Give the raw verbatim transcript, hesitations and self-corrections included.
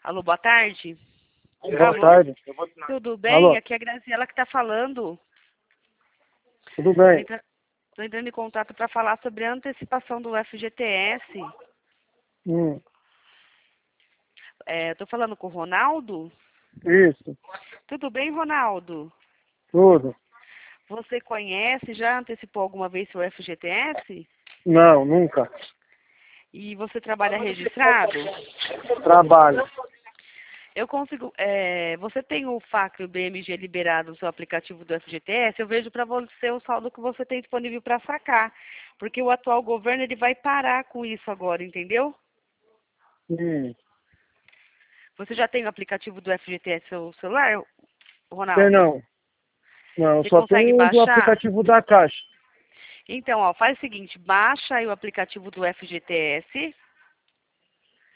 Alô, boa tarde. Boa Alô, tarde. tudo bem? Alô, Aqui é a Graziela que está falando. tudo Estou bem? entra... tô entrando em contato para falar sobre a antecipação do F G T S. Hum, Estou falando com o Ronaldo. isso, Tudo bem, Ronaldo? tudo. Você conhece, já antecipou alguma vez seu F G T S? Não, nunca. E você trabalha registrado? Trabalho. Eu consigo. é, você tem o F A C e o B M G liberado no seu aplicativo do F G T S? Eu vejo para você o saldo que você tem disponível para sacar. Porque o atual governo ele vai parar com isso agora, entendeu? Hum, Você já tem o aplicativo do F G T S no seu celular, sei Ronaldo? não. Não, eu Você só consegue tenho o baixar? aplicativo da Caixa. Então, ó, faz o seguinte, baixa aí o aplicativo do F G T S.